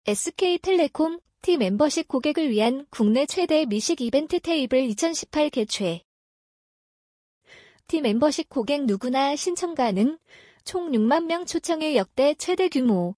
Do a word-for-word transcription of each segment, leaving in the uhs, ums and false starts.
에스케이텔레콤 T 멤버십 고객을 위한 국내 최대 미식 이벤트 테이블 이천십팔 개최. T 멤버십 고객 누구나 신청 가능, 총 육만 명 초청의 역대 최대 규모.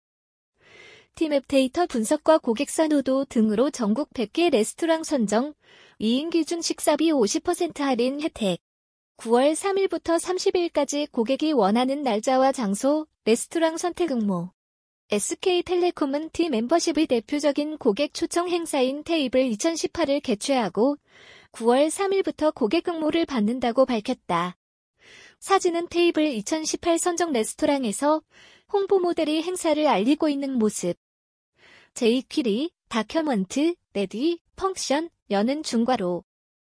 T맵 데이터 분석과 고객 선호도 등으로 전국 백 개 레스토랑 선정, 이 인 기준 식사비 오십 퍼센트 할인 혜택. 구월 삼일부터 삼십일까지 고객이 원하는 날짜와 장소, 레스토랑 선택 응모. 에스케이텔레콤은 T 멤버십의 대표적인 고객 초청 행사인 테이블 이천십팔을 개최하고 구월 삼일부터 고객 응모를 받는다고 밝혔다. 사진은 테이블 이천십팔 선정 레스토랑에서 홍보 모델이 행사를 알리고 있는 모습. 제이퀴리, 다큐먼트, 레디, 펑션, 여는 중괄호.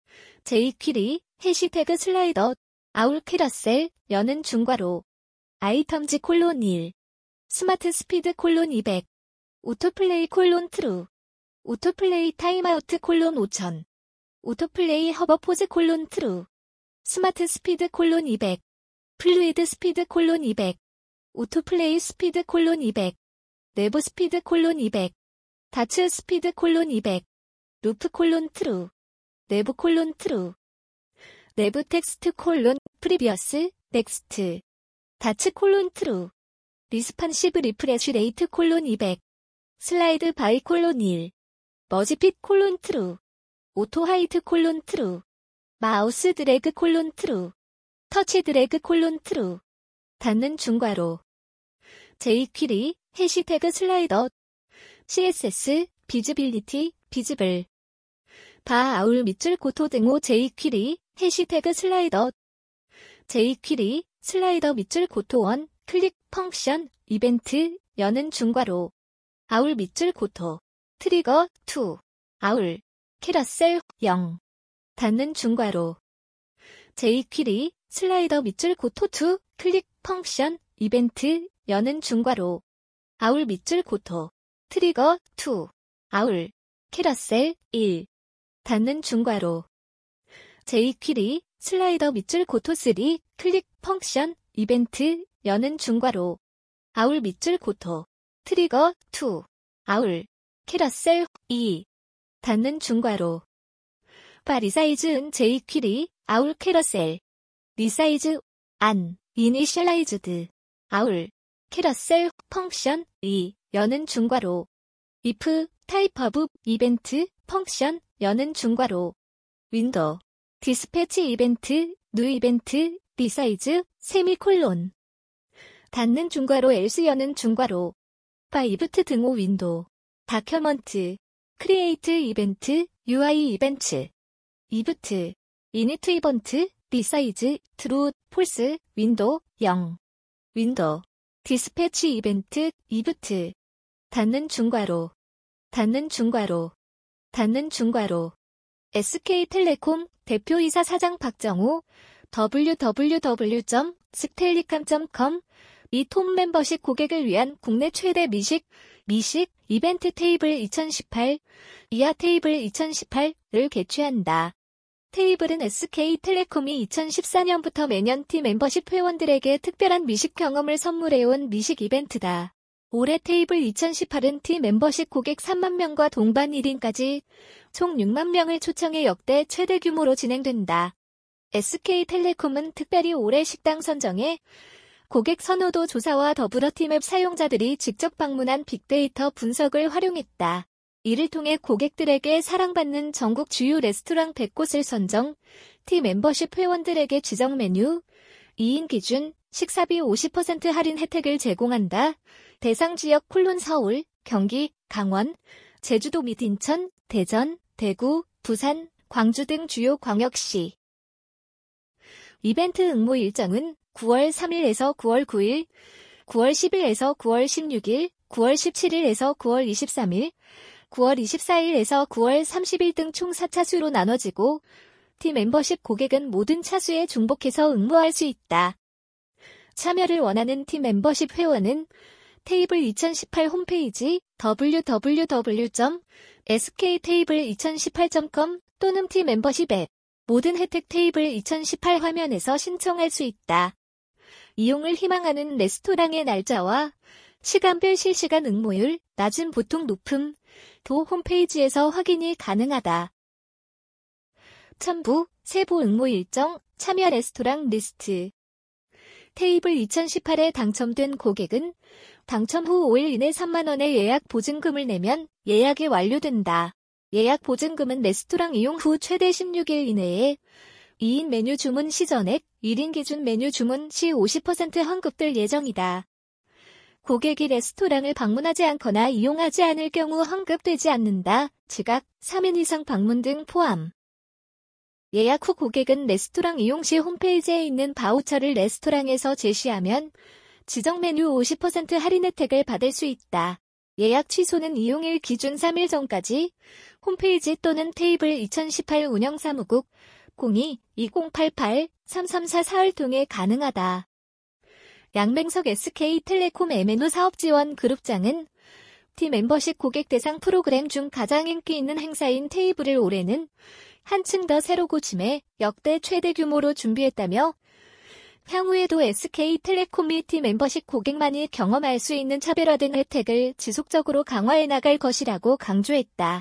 제이퀴리, 해시태그 슬라이더, 아울 캐러셀, 여는 중괄호. 아이텀즈 콜론 일. 스마트 스피드 콜론 이백. 오토플레이 콜론 트루. 오토플레이 타임아우트 콜론 오천. 오토플레이 허버포즈 콜론 트루. 스마트 스피드 콜론 이백. 플루이드 스피드 콜론 이백. 오토플레이 스피드 콜론 이백. 내부 스피드 콜론 이백. 다츠 스피드 콜론 이백. 루프 콜론 트루. 내부 콜론 트루. 내부 텍스트 콜론 프리비어스 넥스트. 다츠 콜론 트루. 리스판시브 리프레쉬 레이트 콜론 이백. 슬라이드 바이 콜론 일. 머지핏 콜론 트루. 오토 하이트 콜론 트루. 마우스 드래그 콜론 트루. 터치 드래그 콜론 트루. 닫는 중괄호. 제이퀴리, 해시태그 슬라이더. 씨에스에스, 비즈빌리티, 비즈블. 바 아울 밑줄 고토 등호 제이퀴리, 해시태그 슬라이더. 제이퀴리, 슬라이더 밑줄 고토 원, 클릭, 펑션, 이벤트, 여는 중괄호. 아울 밑줄 고토. 트리거, 투. 아울. 캐러셀, 영. 닫는 중괄호. 제이퀴리, 슬라이더 밑줄 고토 투, 클릭, 펑션, 이벤트, 여는 중괄호. 아울 밑줄 고토. 트리거, 투. 아울. 캐러셀, 일. 닫는 중괄호. 제이퀴리, 슬라이더 밑줄 고토 쓰리, 클릭, 펑션, 이벤트, 여는 중괄호. 아울 밑줄 고토. 트리거, 투. 아울. 캐러셀, 이. 닫는 중괄호. 바 리사이즈 은 제이퀴리, 아울 캐러셀. 리사이즈, 안, 이니셜라이즈드. 아울. 캐러셀, 펑션, 이. 여는 중괄호. if, 타입 오브, 이벤트, 펑션, 여는 중괄호. 윈도우. 디스패치 이벤트, 뉴 이벤트, 리사이즈, 세미콜론. 닫는 중괄호 else 여는 중괄호. 바 이브트 등호 윈도우. 다큐먼트. 크리에이트 이벤트, 유아이 이벤트. 이브트. 이니트 이번트, 리사이즈, 트루, 폴스, 윈도우, 영. 윈도우. 디스패치 이벤트, 이브트. 닫는 중괄호. 닫는 중괄호. 닫는 중괄호. 에스케이텔레콤 대표이사 사장 박정우. 더블유 더블유 더블유 점 스텔리캄 점 컴. 이 톱 멤버십 고객을 위한 국내 최대 미식, 미식, 이벤트 테이블 이천십팔, 이하 테이블 이천십팔을 개최한다. 테이블은 에스케이텔레콤이 이천십사 년부터 매년 T 멤버십 회원들에게 특별한 미식 경험을 선물해온 미식 이벤트다. 올해 테이블 이천십팔은 T 멤버십 고객 삼만 명과 동반 일 인까지 총 육만 명을 초청해 역대 최대 규모로 진행된다. 에스케이텔레콤은 특별히 올해 식당 선정에 고객 선호도 조사와 더불어 T맵 사용자들이 직접 방문한 빅데이터 분석을 활용했다. 이를 통해 고객들에게 사랑받는 전국 주요 레스토랑 백 곳을 선정, T 멤버십 회원들에게 지정 메뉴, 이 인 기준 식사비 오십 퍼센트 할인 혜택을 제공한다. 대상 지역 콜론 서울, 경기, 강원, 제주도 및 인천, 대전, 대구, 부산, 광주 등 주요 광역시. 이벤트 응모 일정은 구월 삼일에서 구월 구일, 구월 십일에서 구월 십육일, 구월 십칠일에서 구월 이십삼일, 구월 이십사일에서 구월 삼십일 등 총 사 차수로 나눠지고 T 멤버십 고객은 모든 차수에 중복해서 응모할 수 있다. 참여를 원하는 T 멤버십 회원은 테이블 이천십팔 홈페이지 더블유 더블유 더블유 점 에스케이테이블 이천십팔 점 컴 또는 T 멤버십 앱 모든 혜택 테이블 이천십팔 화면에서 신청할 수 있다. 이용을 희망하는 레스토랑의 날짜와 시간별 실시간 응모율, 낮음 보통 높음, 도 홈페이지에서 확인이 가능하다. 첨부, 세부 응모 일정, 참여 레스토랑 리스트. 테이블 이천십팔에 당첨된 고객은 당첨 후 오 일 이내 삼만 원의 예약 보증금을 내면 예약이 완료된다. 예약 보증금은 레스토랑 이용 후 최대 십육 일 이내에 이 인 메뉴 주문 시 전액, 일 인 기준 메뉴 주문 시 오십 퍼센트 환급될 예정이다. 고객이 레스토랑을 방문하지 않거나 이용하지 않을 경우 환급되지 않는다. 지각, 삼 인 이상 방문 등 포함. 예약 후 고객은 레스토랑 이용 시 홈페이지에 있는 바우처를 레스토랑에서 제시하면 지정 메뉴 오십 퍼센트 할인 혜택을 받을 수 있다. 예약 취소는 이용일 기준 삼 일 전까지 홈페이지 또는 테이블 이천십팔 운영사무국 공이 이공팔팔 삼삼사사를 통해 가능하다. 양맹석 에스케이텔레콤 엠앤오 사업지원 그룹장은 티 멤버십 고객 대상 프로그램 중 가장 인기 있는 행사인 테이블을 올해는 한층 더 새로 고침해 역대 최대 규모로 준비했다며 향후에도 에스케이텔레콤이 티 멤버십 고객만이 경험할 수 있는 차별화된 혜택을 지속적으로 강화해 나갈 것이라고 강조했다.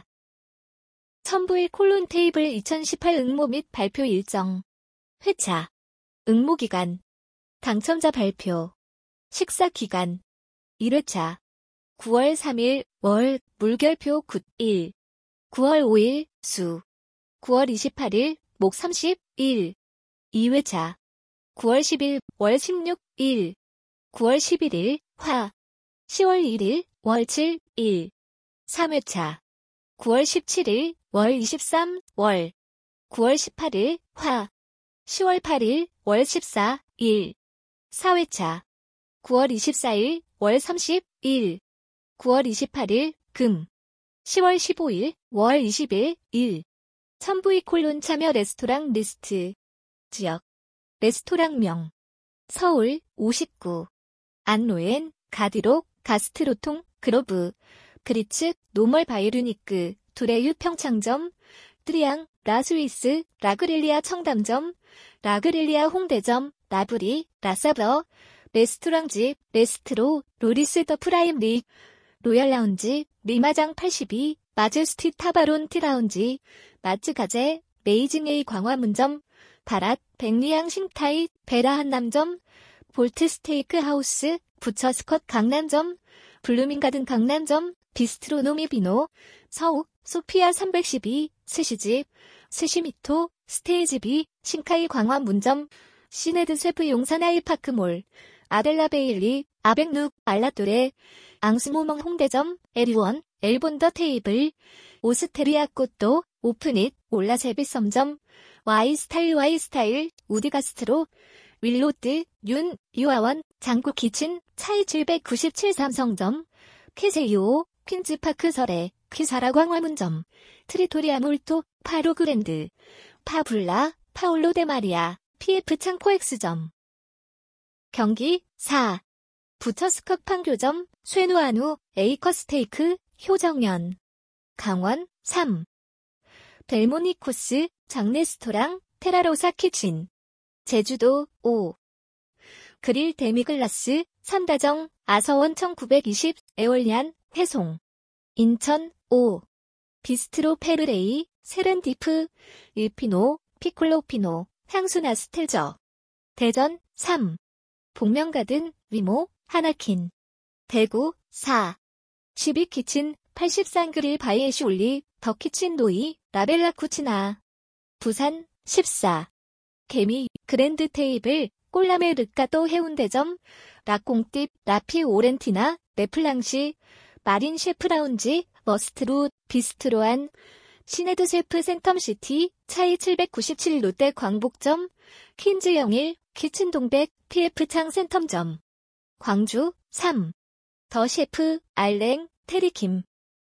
첨부일 콜론 테이블 이천십팔 응모 및 발표 일정. 회차. 응모 기간. 당첨자 발표. 식사 기간. 일 회차. 구월 삼일 월 물결표 구 일. 구월 오일 수. 구월 이십팔일 목 삼십일. 이 회차. 구월 십일 월 십육 일. 구월 십일일 화. 시월 일일 월 칠 일. 삼 회차. 구월 십칠일 월 이십삼 월. 구월 십팔일 화. 시월 팔일 월 십사 일. 사 회차. 구월 이십사일 월 삼십일. 구월 이십팔일 금. 시월 십오일 월 이십일 일. 첨부이 콜론 참여 레스토랑 리스트. 지역. 레스토랑명. 서울 오십구. 안노엔, 가디록, 가스트로통, 그로브, 그리츠, 노멀 바이르니크, 두레유 평창점, 트리앙, 라스위스, 라그릴리아 청담점, 라그릴리아 홍대점, 라브리, 라사버, 레스토랑집, 레스트로, 로리스 더 프라임 리, 로얄 라운지, 리마장 팔십이, 마제스티 타바론 티라운지, 마츠 가제, 메이징 에이 광화문점, 바랏, 백리향 싱타이, 베라 한남점, 볼트 스테이크 하우스, 부처 스컷 강남점, 블루밍 가든 강남점, 비스트로노미 비노, 서욱, 소피아 삼백십이, 스시집, 스시미토, 스테이지비, 신카이 광화문점, 시네드 셰프 용산 아이파크몰, 아델라 베일리, 아벡누, 알라토레, 앙스모멍 홍대점, 에리원, 엘본더 테이블, 오스테리아 꽃도, 오픈잇, 올라제비섬점, 와이스타일 와이스타일, 우디가스트로, 윌로드, 윤, 유아원, 장구 키친, 차이 칠백구십칠 삼성점, 캐세이오, 퀸즈파크 설에, 퀴사라 광화문점, 트리토리아 몰토, 파로그랜드, 파블라, 파올로 데마리아, 피에프 창코엑스점. 경기 사. 부처스컵 판교점, 쇠누아누, 에이커스테이크, 효정연. 강원 삼. 벨모니코스, 장레스토랑, 테라로사 키친. 제주도 오. 그릴 데미글라스, 삼다정, 아서원 천구백이십, 에올리안, 회송. 인천 오. 비스트로 페르레이, 세렌디프, 일피노, 피콜로피노, 향수나스텔저. 대전 삼. 복면가든, 위모, 하나킨. 대구 사. 십이키친, 팔십삼 그릴 바이에시 올리, 더키친 노이, 라벨라 쿠치나. 부산 십사. 개미, 그랜드 테이블, 꼴라메 르카또 해운대점, 라꽁띠, 라피 오렌티나, 네플랑시, 마린 셰프 라운지, 머스트루, 비스트로안, 시네드 셰프 센텀시티, 차이 칠백구십칠 롯데 광복점, 퀸즈 영일, 키친 동백, 피에프 창 센텀점. 광주 삼. 더 셰프, 알랭, 테리킴.